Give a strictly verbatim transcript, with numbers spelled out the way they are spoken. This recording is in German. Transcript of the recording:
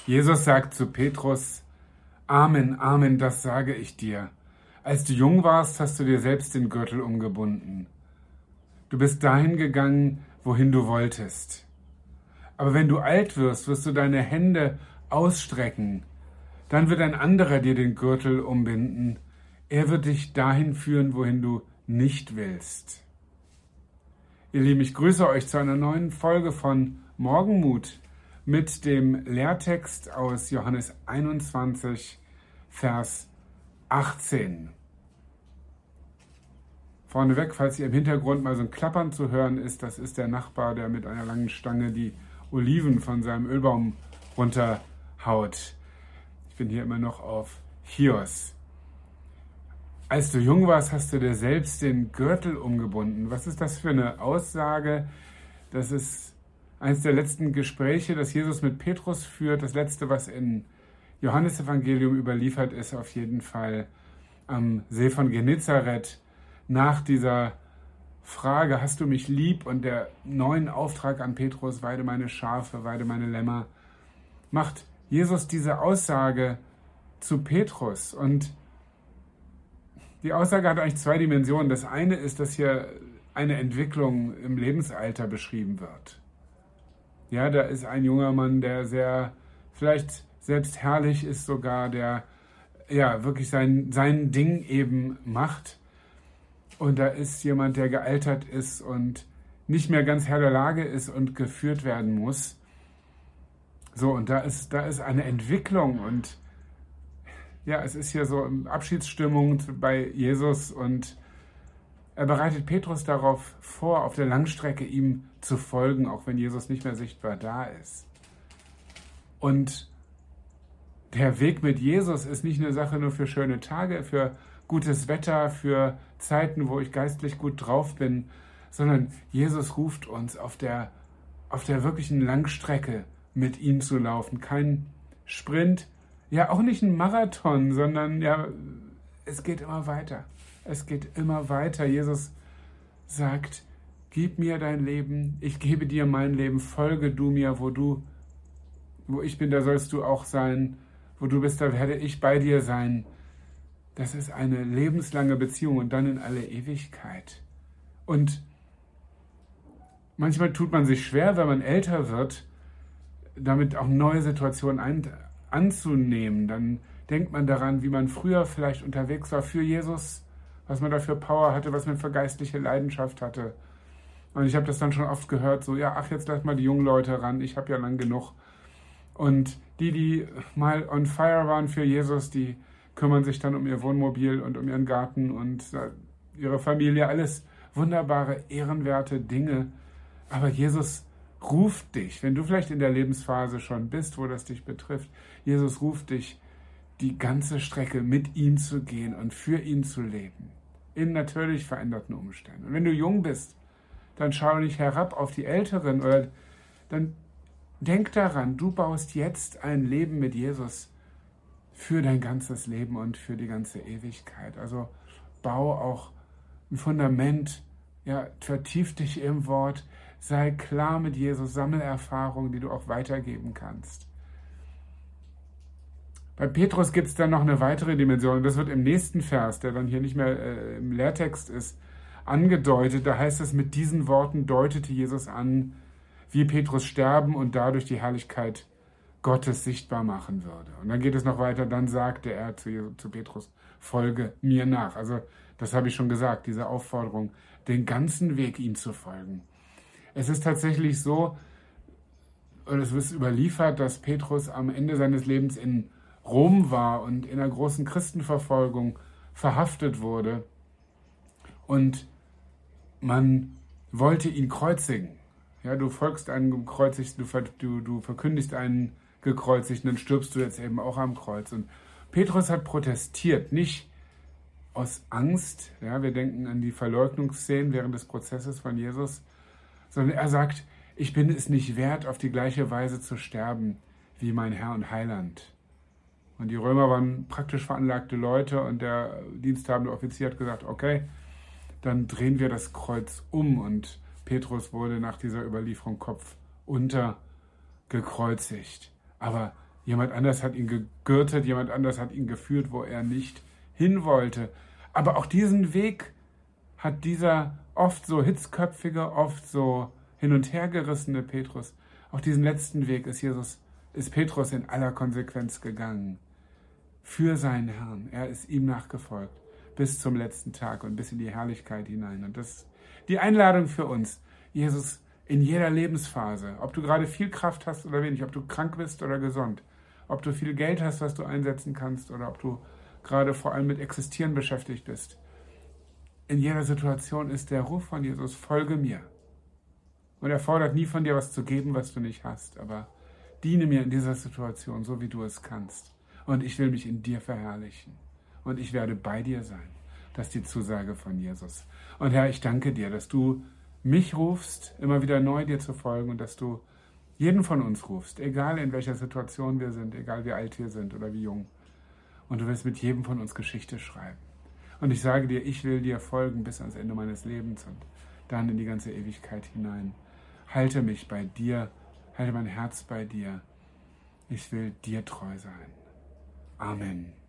Jesus sagt zu Petrus: Amen, Amen, das sage ich dir. Als du jung warst, hast du dir selbst den Gürtel umgebunden. Du bist dahin gegangen, wohin du wolltest. Aber wenn du alt wirst, wirst du deine Hände ausstrecken. Dann wird ein anderer dir den Gürtel umbinden. Er wird dich dahin führen, wohin du nicht willst. Ihr Lieben, ich grüße euch zu einer neuen Folge von Morgenmut mit dem Lehrtext aus Johannes einundzwanzig, Vers achtzehn. Vorneweg, falls ihr im Hintergrund mal so ein Klappern zu hören ist, das ist der Nachbar, der mit einer langen Stange die Oliven von seinem Ölbaum runterhaut. Ich bin hier immer noch auf Chios. Als du jung warst, hast du dir selbst den Gürtel umgebunden. Was ist das für eine Aussage? Das ist eines der letzten Gespräche, das Jesus mit Petrus führt. Das letzte, was im Johannesevangelium überliefert ist, auf jeden Fall am See von Genezareth. Nach dieser Frage, hast du mich lieb? Und der neuen Auftrag an Petrus, weide meine Schafe, weide meine Lämmer, macht Jesus diese Aussage zu Petrus. Und die Aussage hat eigentlich zwei Dimensionen. Das eine ist, dass hier eine Entwicklung im Lebensalter beschrieben wird. Ja, da ist ein junger Mann, der sehr, vielleicht selbst herrlich ist sogar, der ja wirklich sein, sein Ding eben macht. Und da ist jemand, der gealtert ist und nicht mehr ganz Herr der Lage ist und geführt werden muss. So, und da ist, da ist eine Entwicklung und ja, es ist hier so Abschiedsstimmung bei Jesus und er bereitet Petrus darauf vor, auf der Langstrecke ihm zu folgen, auch wenn Jesus nicht mehr sichtbar da ist. Und der Weg mit Jesus ist nicht eine Sache nur für schöne Tage, für gutes Wetter, für Zeiten, wo ich geistlich gut drauf bin, sondern Jesus ruft uns auf der, auf der wirklichen Langstrecke mit ihm zu laufen. Kein Sprint, ja auch nicht ein Marathon, sondern ja, es geht immer weiter. Es geht immer weiter. Jesus sagt, gib mir dein Leben, ich gebe dir mein Leben, folge du mir, wo du, wo ich bin, da sollst du auch sein, wo du bist, da werde ich bei dir sein. Das ist eine lebenslange Beziehung und dann in alle Ewigkeit. Und manchmal tut man sich schwer, wenn man älter wird, damit auch neue Situationen ein, anzunehmen. Dann denkt man daran, wie man früher vielleicht unterwegs war für Jesus, was man da für Power hatte, was man für geistliche Leidenschaft hatte. Und ich habe das dann schon oft gehört, so, ja, ach, jetzt lass mal die jungen Leute ran, ich habe ja lang genug. Und die, die mal on fire waren für Jesus, die kümmern sich dann um ihr Wohnmobil und um ihren Garten und ihre Familie, alles wunderbare, ehrenwerte Dinge. Aber Jesus ruft dich, wenn du vielleicht in der Lebensphase schon bist, wo das dich betrifft, Jesus ruft dich, die ganze Strecke mit ihm zu gehen und für ihn zu leben, in natürlich veränderten Umständen. Und wenn du jung bist, dann schau nicht herab auf die Älteren oder dann denk daran, du baust jetzt ein Leben mit Jesus für dein ganzes Leben und für die ganze Ewigkeit. Also bau auch ein Fundament, ja, vertief dich im Wort, sei klar mit Jesus, sammle Erfahrungen, die du auch weitergeben kannst. Bei Petrus gibt es dann noch eine weitere Dimension und das wird im nächsten Vers, der dann hier nicht mehr äh, im Lehrtext ist, angedeutet. Da heißt es, mit diesen Worten deutete Jesus an, wie Petrus sterben und dadurch die Herrlichkeit Gottes sichtbar machen würde. Und dann geht es noch weiter, dann sagte er zu, Jesus, zu Petrus, folge mir nach. Also das habe ich schon gesagt, diese Aufforderung, den ganzen Weg ihm zu folgen. Es ist tatsächlich so, oder es wird überliefert, dass Petrus am Ende seines Lebens in Rom war und in einer großen Christenverfolgung verhaftet wurde. Und man wollte ihn kreuzigen. Ja, du folgst einem Gekreuzigten, du, du, du verkündigst einen Gekreuzigten, dann stirbst du jetzt eben auch am Kreuz. Und Petrus hat protestiert, nicht aus Angst, ja, wir denken an die Verleugnungsszenen während des Prozesses von Jesus, sondern er sagt, ich bin es nicht wert, auf die gleiche Weise zu sterben wie mein Herr und Heiland. Und die Römer waren praktisch veranlagte Leute und der diensthabende Offizier hat gesagt, okay, dann drehen wir das Kreuz um und Petrus wurde nach dieser Überlieferung kopfunter gekreuzigt. Aber Jemand anders hat ihn gegürtet, jemand anders hat ihn geführt, wo er nicht hin wollte. Aber auch diesen Weg hat dieser oft so hitzköpfige, oft so hin und her gerissene Petrus, auch diesen letzten Weg ist Jesus, ist Petrus in aller Konsequenz gegangen. Für seinen Herrn. Er ist ihm nachgefolgt. Bis zum letzten Tag und bis in die Herrlichkeit hinein. Und das ist die Einladung für uns. Jesus in jeder Lebensphase, ob du gerade viel Kraft hast oder wenig, ob du krank bist oder gesund, ob du viel Geld hast, was du einsetzen kannst oder ob du gerade vor allem mit Existieren beschäftigt bist. In jeder Situation ist der Ruf von Jesus, folge mir. Und er fordert nie von dir was zu geben, was du nicht hast, aber diene mir in dieser Situation, so wie du es kannst. Und ich will mich in dir verherrlichen. Und ich werde bei dir sein. Das ist die Zusage von Jesus. Und Herr, ich danke dir, dass du mich rufst, immer wieder neu dir zu folgen und dass du jeden von uns rufst, egal in welcher Situation wir sind, egal wie alt wir sind oder wie jung. Und du wirst mit jedem von uns Geschichte schreiben. Und ich sage dir, ich will dir folgen bis ans Ende meines Lebens und dann in die ganze Ewigkeit hinein. Halte mich bei dir, halte mein Herz bei dir. Ich will dir treu sein. Amen.